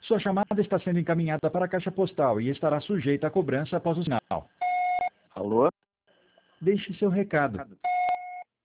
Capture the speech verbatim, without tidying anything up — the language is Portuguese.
Sua chamada está sendo encaminhada para a caixa postal e estará sujeita a cobrança após o sinal. Alô? Deixe seu recado.